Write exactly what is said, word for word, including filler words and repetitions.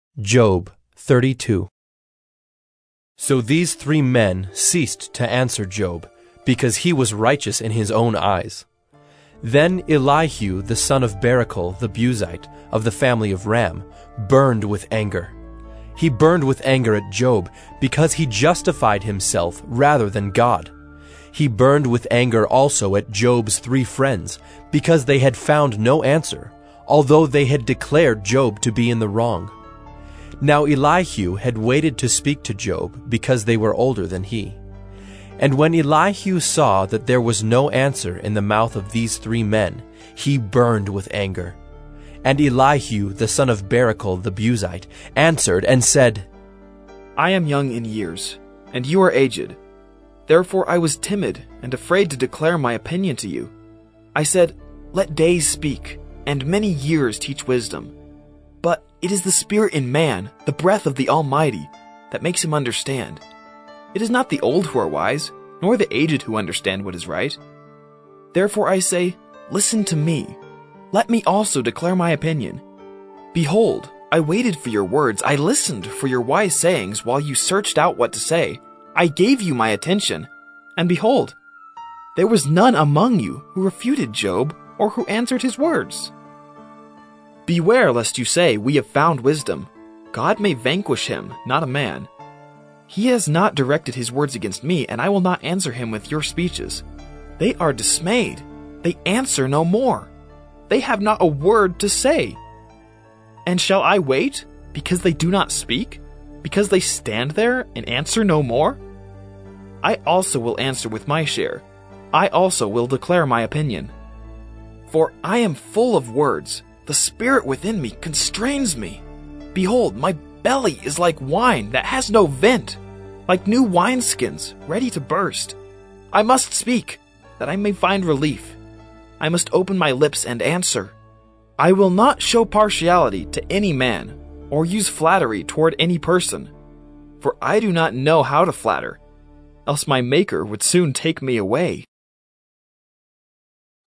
Job thirty-two. So these three men ceased to answer Job, because he was righteous in his own eyes. Then Elihu the son of Barachel the Buzite, of the family of Ram, burned with anger. He burned with anger at Job, because he justified himself rather than God. He burned with anger also at Job's three friends, because they had found no answer, although they had declared Job to be in the wrong. Now Elihu had waited to speak to Job, because they were older than he. And when Elihu saw that there was no answer in the mouth of these three men, he burned with anger. And Elihu the son of Barachel the Buzite answered and said, I am young in years, and you are aged. Therefore I was timid and afraid to declare my opinion to you. I said, Let days speak, and many years teach wisdom. But it is the spirit in man, the breath of the Almighty, that makes him understand. It is not the old who are wise, nor the aged who understand what is right. Therefore I say, Listen to me. Let me also declare my opinion. Behold, I waited for your words, I listened for your wise sayings while you searched out what to say. I gave you my attention, and behold, there was none among you who refuted Job or who answered his words. Beware lest you say, We have found wisdom. God may vanquish him, not a man. He has not directed his words against me, and I will not answer him with your speeches. They are dismayed. They answer no more. They have not a word to say. And shall I wait, because they do not speak? Because they stand there and answer no more? I also will answer with my share. I also will declare my opinion. For I am full of words. The spirit within me constrains me. Behold, my belly is like wine that has no vent, like new wineskins ready to burst. I must speak, that I may find relief. I must open my lips and answer. I will not show partiality to any man, or use flattery toward any person. For I do not know how to flatter, else my Maker would soon take me away.